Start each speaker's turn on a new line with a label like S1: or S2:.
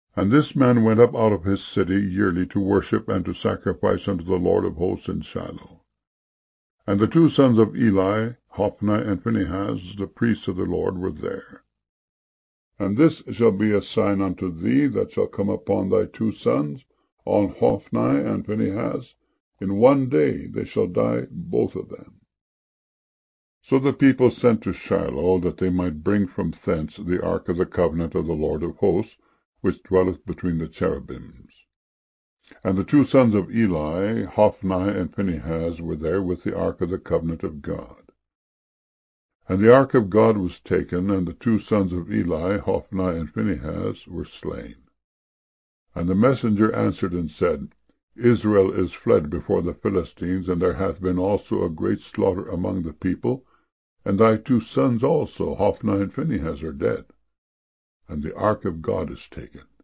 S1: And this man went up out of his city yearly to worship and to sacrifice unto the Lord of hosts in Shiloh. And the two sons of Eli, Hophni and Phinehas, the priests of the Lord, were there. And this shall be a sign unto thee that shall come upon thy two sons, on Hophni and Phinehas. In one day they shall die both of them. So the people sent to Shiloh, that they might bring from thence the ark of the covenant of the Lord of hosts, which dwelleth between the cherubims. And the two sons of Eli, Hophni and Phinehas, were there with the ark of the covenant of God. And the ark of God was taken, and the two sons of Eli, Hophni and Phinehas, were slain. And the messenger answered and said, Israel is fled before the Philistines, and there hath been also a great slaughter among the people, and thy two sons also, Hophni and Phinehas, are dead, and the ark of God is taken.